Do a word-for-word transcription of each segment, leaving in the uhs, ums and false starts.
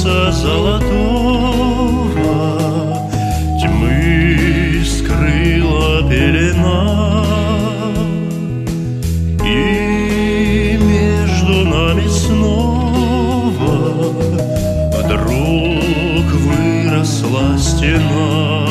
солнца золотого тьмы скрыла пелена, и между нами снова вдруг выросла стена.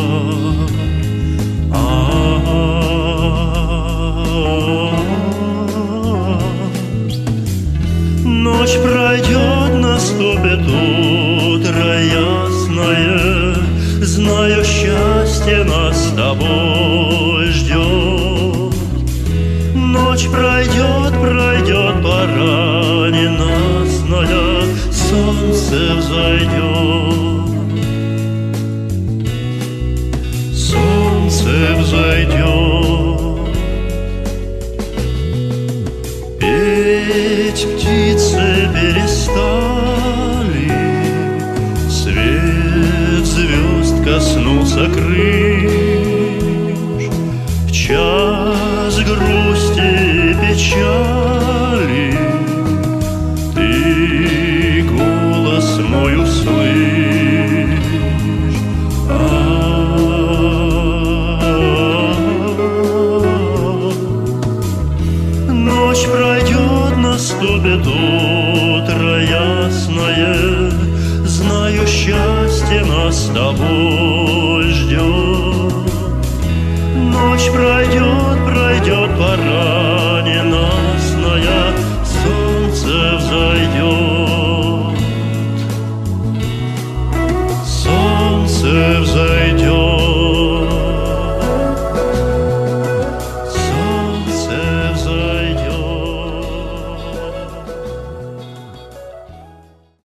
Ночь пройдет, наступит утро ясное, знаю, счастье нас с тобой ждет. Ночь пройдет, пройдет, пора ненастная, солнце взойдет. Солнце взойдет. Петь птицы перестали, свет звезд коснулся крыш. В час грусти и печали